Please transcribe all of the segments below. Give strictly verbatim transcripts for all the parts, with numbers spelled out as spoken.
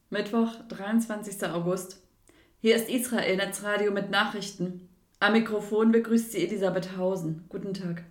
Mittwoch, dreiundzwanzigster August. Hier ist Israel Netzradio mit Nachrichten. Am Mikrofon begrüßt sie Elisabeth Hausen. Guten Tag.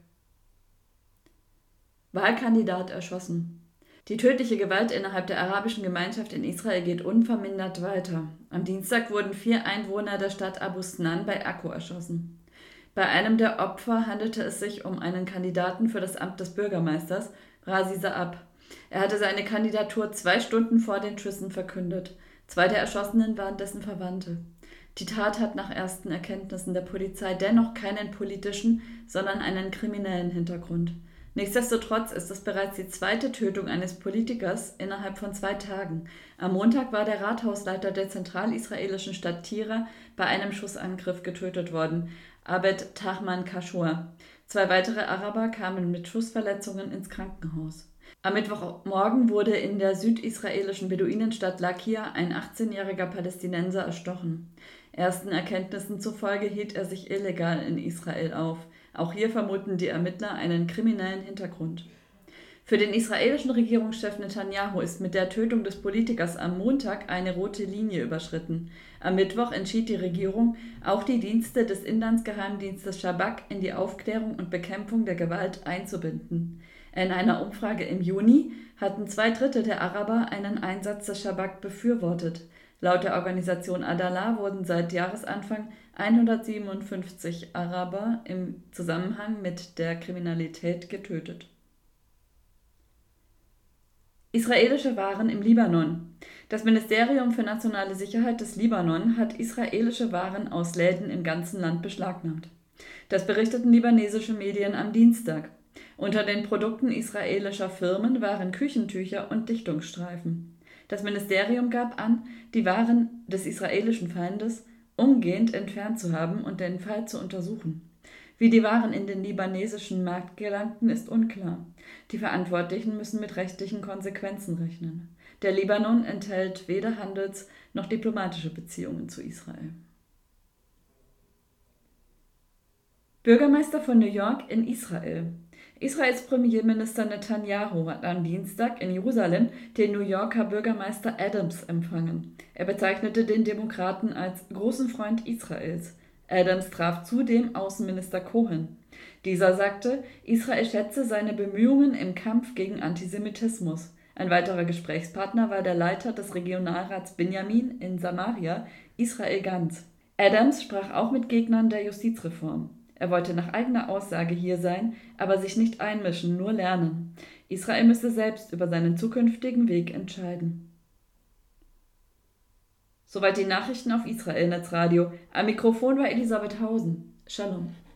Wahlkandidat erschossen. Die tödliche Gewalt innerhalb der arabischen Gemeinschaft in Israel geht unvermindert weiter. Am Dienstag wurden vier Einwohner der Stadt Abu Snan bei Akko erschossen. Bei einem der Opfer handelte es sich um einen Kandidaten für das Amt des Bürgermeisters, Razi Saab. Er hatte seine Kandidatur zwei Stunden vor den Schüssen verkündet. Zwei der Erschossenen waren dessen Verwandte. Die Tat hat nach ersten Erkenntnissen der Polizei dennoch keinen politischen, sondern einen kriminellen Hintergrund. Nichtsdestotrotz ist es bereits die zweite Tötung eines Politikers innerhalb von zwei Tagen. Am Montag war der Rathausleiter der zentralisraelischen Stadt Tira bei einem Schussangriff getötet worden, Abed Tahman Kashua. Zwei weitere Araber kamen mit Schussverletzungen ins Krankenhaus. Am Mittwochmorgen wurde in der südisraelischen Beduinenstadt Lakia ein achtzehnjähriger Palästinenser erstochen. Ersten Erkenntnissen zufolge hielt er sich illegal in Israel auf. Auch hier vermuten die Ermittler einen kriminellen Hintergrund. Für den israelischen Regierungschef Netanyahu ist mit der Tötung des Politikers am Montag eine rote Linie überschritten. Am Mittwoch entschied die Regierung, auch die Dienste des Inlandsgeheimdienstes Shabak in die Aufklärung und Bekämpfung der Gewalt einzubinden. In einer Umfrage im Juni hatten zwei Drittel der Araber einen Einsatz des Shabak befürwortet. Laut der Organisation Adalah wurden seit Jahresanfang hundertsiebenundfünfzig Araber im Zusammenhang mit der Kriminalität getötet. Israelische Waren im Libanon. Das Ministerium für nationale Sicherheit des Libanon hat israelische Waren aus Läden im ganzen Land beschlagnahmt. Das berichteten libanesische Medien am Dienstag. Unter den Produkten israelischer Firmen waren Küchentücher und Dichtungsstreifen. Das Ministerium gab an, die Waren des israelischen Feindes umgehend entfernt zu haben und den Fall zu untersuchen. Wie die Waren in den libanesischen Markt gelangten, ist unklar. Die Verantwortlichen müssen mit rechtlichen Konsequenzen rechnen. Der Libanon enthält weder Handels- noch diplomatische Beziehungen zu Israel. Bürgermeister von New York in Israel. Israels Premierminister Netanyahu hat am Dienstag in Jerusalem den New Yorker Bürgermeister Adams empfangen. Er bezeichnete den Demokraten als großen Freund Israels. Adams traf zudem Außenminister Cohen. Dieser sagte, Israel schätze seine Bemühungen im Kampf gegen Antisemitismus. Ein weiterer Gesprächspartner war der Leiter des Regionalrats Binyamin in Samaria, Israel Gantz. Adams sprach auch mit Gegnern der Justizreform. Er wollte nach eigener Aussage hier sein, aber sich nicht einmischen, nur lernen. Israel müsse selbst über seinen zukünftigen Weg entscheiden. Soweit die Nachrichten auf Israel Netzradio. Am Mikrofon war Elisabeth Hausen. Shalom.